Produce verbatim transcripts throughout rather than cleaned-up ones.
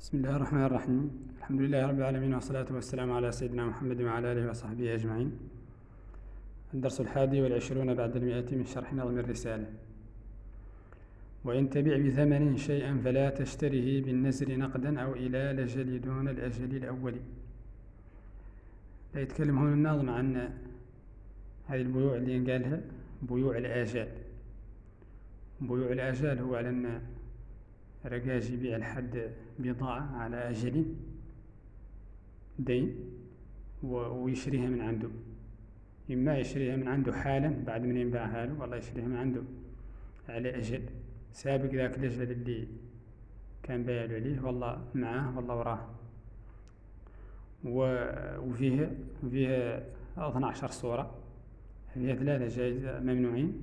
بسم الله الرحمن الرحيم. الحمد لله رب العالمين، والصلاة والسلام على سيدنا محمد وعلى آله وصحبه أجمعين. الدرس الحادي والعشرون بعد المئة من شرح نظم الرسالة. وإن تبع بثمن شيئا فلا تشتره بالنزر نقدا أو إلى الأجل دون الأجل الأول. يتكلم هنا الناظم عن هذه البيوع اللي قالها بيوع الآجال. بيوع الآجال هو على أن رجاج يبيع الحد بضاعة على أجل دين ويشريها من عنده، إما يشريها من عنده حالا بعد من ينباعها له، والله يشريها من عنده على أجل سابق ذاك الأجل اللي كان بايع عليه، والله معاه والله وراه. وفيها وفيها اثنتا عشرة صورة، فيها ثلاثة جائز ممنوعين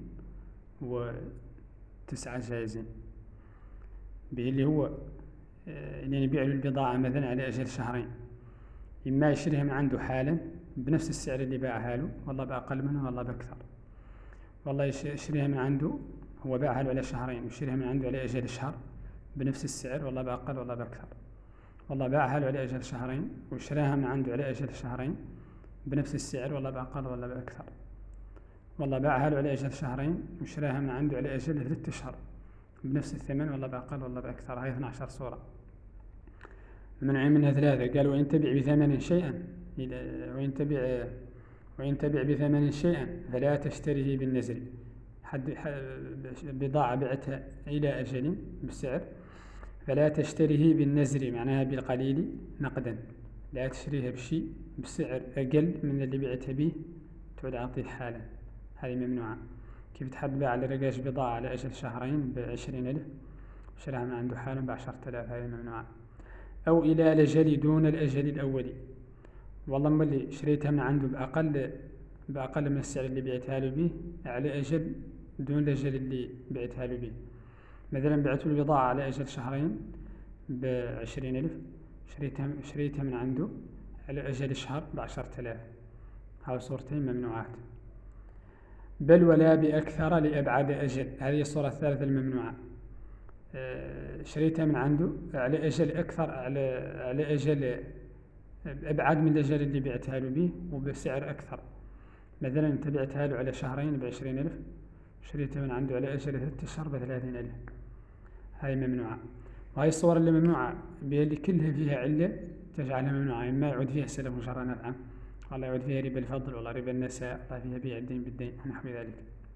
وتسعة جائزين. به اللي هو يعني يبيع له البضاعة مثلا على أجل شهرين، إما يشتريها من عنده حالا بنفس السعر اللي باعها له، والله بأقل منه والله بأكثر. والله يشتريها من عنده، هو باعها له على شهرين ويشتريها من عنده على أجل شهر بنفس السعر، والله بأقل والله بأكثر. والله باعها له على أجل شهرين ويشتريها من عنده على أجل شهرين بنفس السعر، والله بأقل والله بأكثر. والله باعها له على أجل شهرين ويشتريها من عنده على أجل ثلاثة أشهر بنفس الثمن، والله بأقل والله بأكثر. هاي اثنتا عشرة صورة منع منها ثلاثة. قالوا وإن تبع بثمن شيئا، وإن تبع وإن تبع بثمن شيئا فلا تشتريه بالنزل. حد بضاعة بعتها إلى أجل بالسعر، فلا تشتريه بالنزل معناها بالقليل نقدا، لا تشتريها بشيء بسعر أقل من اللي بعتها به تعود أعطيه حالا، هذه ممنوعة. كيف تحد باع لرجاج بضاعة على أجل شهرين بعشرين ألف شراها من عنده حالا بعشرة آلاف، هذه ممنوعة. أو إلى الأجل دون الأجل الأولي، والله ملي شريتها من عنده بأقل بأقل من السعر اللي بعتها له به على أجل دون الأجل اللي بعتها له به. مثلا بعت له البضاعة على أجل شهرين بعشرين ألف، شريتها شريتها من عنده على أجل شهر بعشرة آلاف، هاو صورتين ممنوعات. بل ولا بأكثر لأبعد أجل، هذه الصورة الثالثة الممنوعة. شريتها من عنده على أجل أكثر، على على أجل أبعد من الأجل اللي بعتها له به وبسعر أكثر. مثلا أنت بعتها له على شهرين بعشرين ألف، شريتها من عنده على أجل ثلاثة أشهر بثلاثين ألف، هاي ممنوعة. وهي الصور اللي ممنوعة بها اللي كلها فيها علة تجعلها ممنوعة، إما يعود فيها السلف وشرع نفعا، والله يعود فيها ربا الفضل، والله ربا النساء، والله فيها بيع الدين بالدين ونحو ذلك.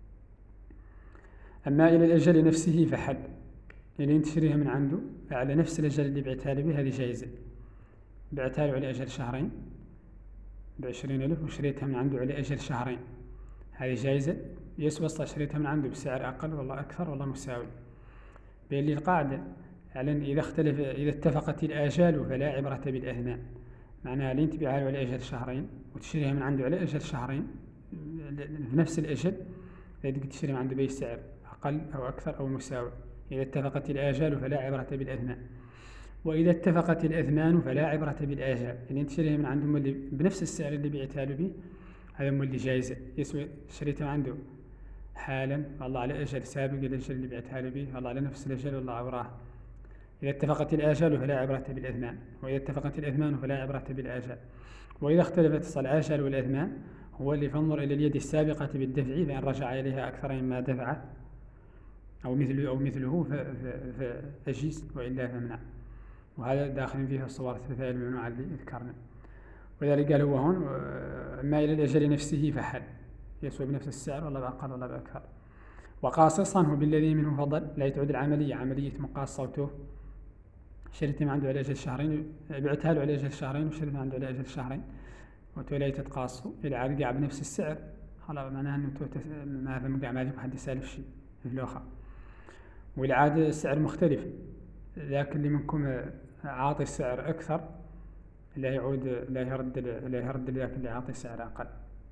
أما إلى الأجل نفسه فحد، اللي انت تشتريها من عنده على نفس الأجل اللي بعتها له به هذه جائزة. بعتها له على أجل شهرين بعشرين ألف وشريتها من عنده على أجل شهرين، هذه جائزة. يسوى أصلا شريتها من عنده بسعر أقل والله أكثر والله مساوي. بين لي القاعدة على أن إذا اختلف إذا اتفقت الآجال فلا عبرة بالأثمان، معناها اللي انت تبيعها له على أجل شهرين وتشتريها من عنده على أجل شهرين في نفس الأجل، إذا تشتري من عنده بأي سعر أقل أو أكثر أو مساوي. إذا اتفقت الآجال فلا عبرة بالأثمان، وإذا اتفقت الأثمان فلا عبرة بالآجال. يعني أنت تشتريها من عنده مولي بنفس السعر اللي بعتها له به، هذا مولي جائزة. يسوي شريتها عنده حالا والله على أجل سابق الأجل اللي بعتها له به، والله على نفس الأجل والله عوراه. إذا اتفقت الآجال فلا عبرة بالأثمان، وإذا اتفقت الأثمان فلا عبرة بالآجال. وإذا اختلفت الآجال والأثمان هو اللي فانظر إلى اليد السابقة بالدفع، فإن رجع إليها أكثر مما دفعت أو مثله أو مثله فأجيز وإلا فمنع. وهذا داخل فيه الصور الثلاثة الممنوعة اللي ذكرنا. ولذلك قال هو هون ما إلى الأجل نفسه فحل، يسوى بنفس السعر والله بأقل والله بأكثر. وقاصصا هو بالذي منه فضل، لا تعود العملية عملية مقاص صوته. شريت من عنده على أجل شهرين بعتها له على أجل شهرين وشريت من عنده على أجل شهرين وتولي تتقاصوا إلى عرقع بنفس السعر، خلاص معناها أنه ما هذا مقع ما ذيك حد يسالف شيء في الأخرى. والعادة السعر مختلف، ذاك اللي منكم عاطي السعر أكثر لا يعود لا يرد لا يرد ذاك اللي عاطي السعر أقل.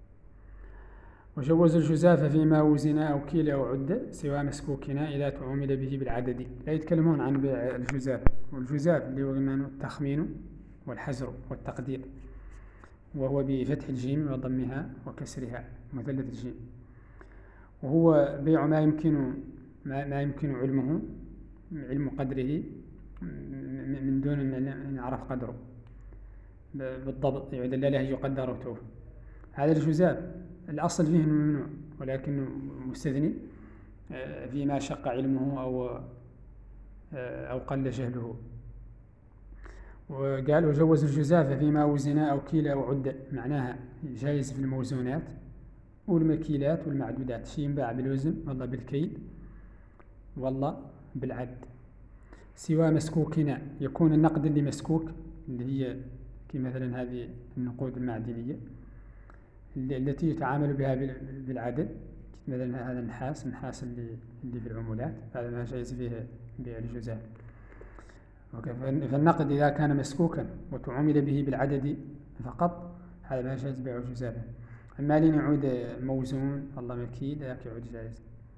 وجوز الجزاف فيما وزن أو كيل أو عد سوى مسكوكنا إذا تعامل به بالعدد. لا يتكلمون عن بيع الجزاف، والجزاف اللي هو قلنا التخمين والحزر والتقدير، وهو بفتح الجيم وضمها وكسرها مثلث الجيم، وهو بيع ما يمكن ما, ما يمكن علمه علم قدره من من دون أن نعرف قدره بالضبط، يعود لا له يقدر توه. هذا الجزاف الأصل فيه ممنوع، ولكنه مستثني فيما شق علمه أو أو قل جهله. وقال وجوز الجزاف فيما وزن أو كيل أو عد، معناها جائز في الموزونات والمكيلات والمعدودات، شيء ينباع بالوزن والله بالكيل والله بالعد. سوى مسكوكنا، يكون النقد اللي مسكوك اللي هي كمثلا هذه النقود المعدنية التي يتعامل بها بالعدد، مثلا هذا النحاس النحاس اللي اللي في العملات، هذا ما جائز فيه بيع الجزاف. فالنقد إذا كان مسكوكا وتعامل به بالعدد فقط هذا ما جائز بيع الجزاف. أما لين يعود موزون الله مكيل ذاك يعود جائز.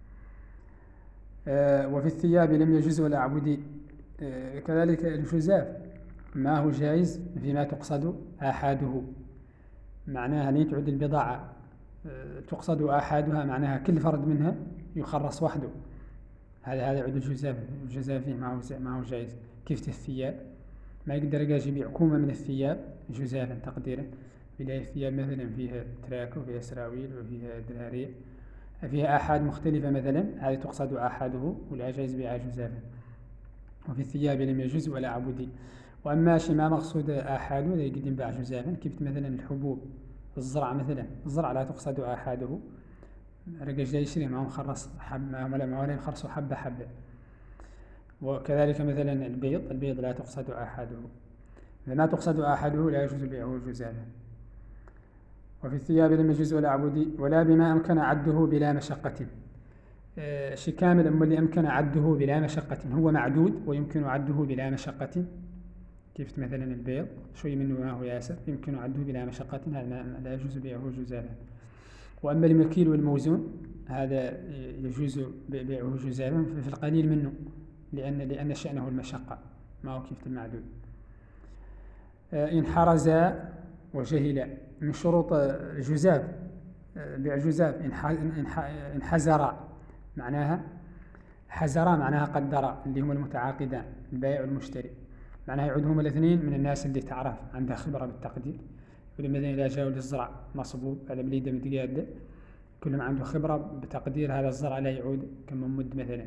آه وفي الثياب لم يجوز ولا عبدي. آه كذلك الجزاف ما هو جائز فيما تقصد آحاده، معناها لين تعود البضاعة آه تقصد آحادها، معناها كل فرد منها يخرص وحده، هذا هذا يعود الجزاف. الجزاف فيه ما هو ما هو جائز. كيف الثياب ما يقدر يبيع كومة من الثياب جزافا تقديره، بلا الثياب مثلا فيها تراك وفيها سراويل وفيها درارية فيها آحاد مختلفة مثلا، هذه تقصد آحاده ولا جائز بيع جزافا. وفي الثياب لم يجوز ولا عبودي. وأما شي ما مقصود آحاده لا يقدر يباع جزافا، كيف مثلا الحبوب الزرع، مثلا الزرع لا تقصد آحاده، رجل جاي يشتري معهم خرص حب ما ولا يخرصوا حبة حبة. وكذلك مثلا البيض البيض لا تقصد آحاده، فما تقصد آحاده لا يجوز بيعه جزافا. وفي الثياب لم يجوز ولا عبودي ولا بما أمكن عده بلا مشقة. آه شي كامل أما اللي أمكن عده بلا مشقة، هو معدود ويمكن عده بلا مشقة، كيف مثلا البيض شوي منه ما هو ياسر يمكن عده بلا مشقة، هذا لا يجوز بيعه جزافا. وأما المكيل والموزون هذا يجوز بيعه جزافا في القليل منه، لأن لأن شأنه المشقة ما هو كيف المعدود. آه إن حرز وجهل. من شروط الجزاف بيع الجزاف إن حزر، معناها حزر معناها قدر، اللي هم المتعاقدان البائع والمشتري، معناها يعودهم الاثنين من الناس اللي تعرف عندها خبرة بالتقدير. مثلا إذا جاءوا للزرع مصبوب على بليدة متقادة كلهم عنده خبرة بتقدير هذا الزرع لا يعود كم مد مثلا،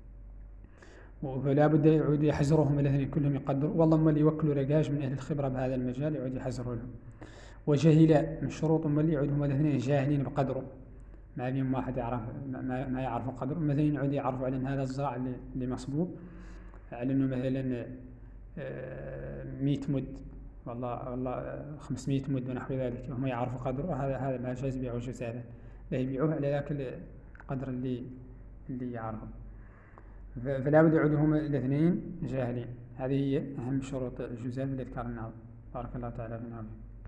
فلا بد يعود يحزرهم الاثنين كلهم يقدروا، والله هم اللي يوكلوا رجاج من أهل الخبرة بهذا المجال يعود يحزروا لهم. وجهل من شروط هم اللي يعودهم الاثنين جاهلين بقدره، ما بيهم واحد يعرف ما, ما يعرفوا قدره، مثلا يعود يعرفوا على هذا الزرع اللي, اللي مصبوب على انه مثلا مئة مد والله والله خمسمئة مد ونحو ذلك، هم يعرفوا قدره، هذا هذا ما جاز بيعه جزافا، لا يبيعوه على ذاك القدر اللي اللي يعرفه. فلا بد يعودهم الاثنين جاهلين. هذه هي أهم شروط الجزاف اللي ذكرناها. بارك الله تعالى فينا.